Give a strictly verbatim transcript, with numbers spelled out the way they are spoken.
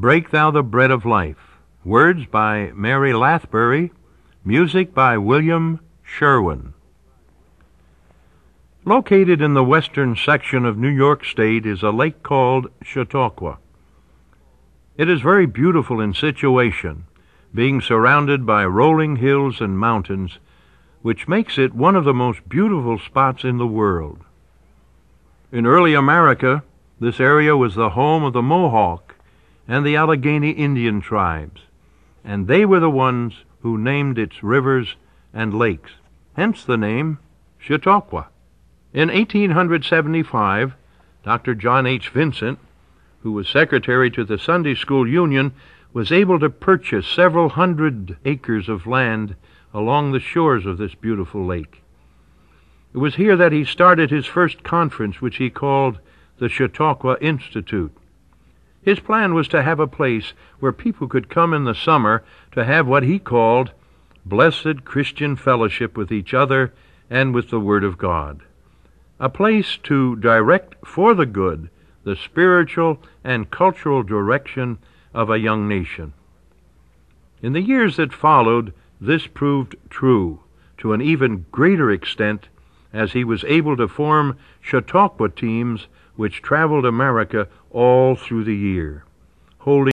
Break Thou the Bread of Life. Words by Mary Lathbury. Music by William Sherwin. Located in the western section of New York State is a lake called Chautauqua. It is very beautiful in situation, being surrounded by rolling hills and mountains, which makes it one of the most beautiful spots in the world. In early America, this area was the home of the Mohawk and the Allegheny Indian tribes, and they were the ones who named its rivers and lakes, hence the name Chautauqua. In eighteen seventy-five, Doctor John H. Vincent, who was secretary to the Sunday School Union, was able to purchase several hundred acres of land along the shores of this beautiful lake. It was here that he started his first conference, which he called the Chautauqua Institute. His plan was to have a place where people could come in the summer to have what he called blessed Christian fellowship with each other and with the Word of God. A place to direct for the good the spiritual and cultural direction of a young nation. In the years that followed, this proved true to an even greater extent, as he was able to form Chautauqua teams which traveled America all through the year, holding